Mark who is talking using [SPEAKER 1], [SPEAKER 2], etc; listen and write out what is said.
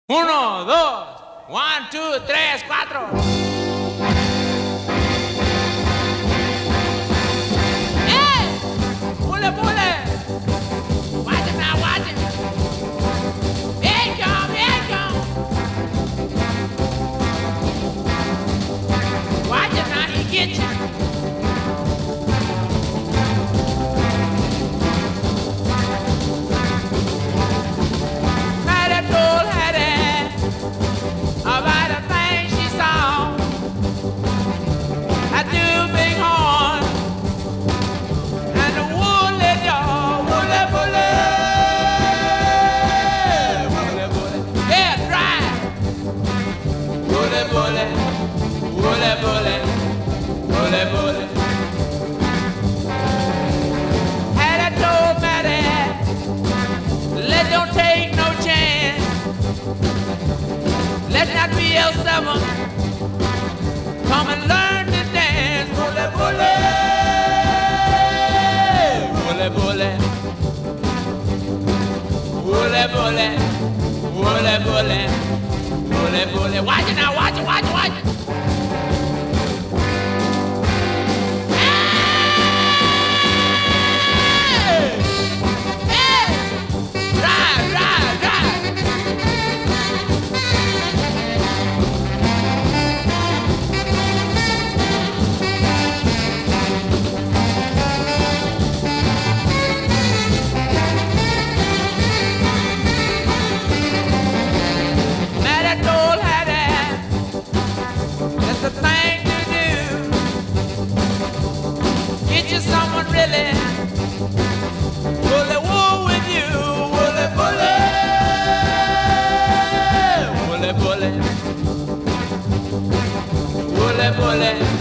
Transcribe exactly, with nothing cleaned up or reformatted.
[SPEAKER 1] Uno, dos, one, two, tres, cuatro. ¡Eh! ¡Pule, pule! Watch it now, watch it. Here it come, here it come. Watch it now, he get you. Let's not be L seven. Come and learn to dance. Bully, bully. Bully, bully. Bully, bully. Bully, bully. Bully, bully. Watch it now, watch it, watch it, watch it. Someone really bully wool with you, bully, bully, bully, bully, bully, bully.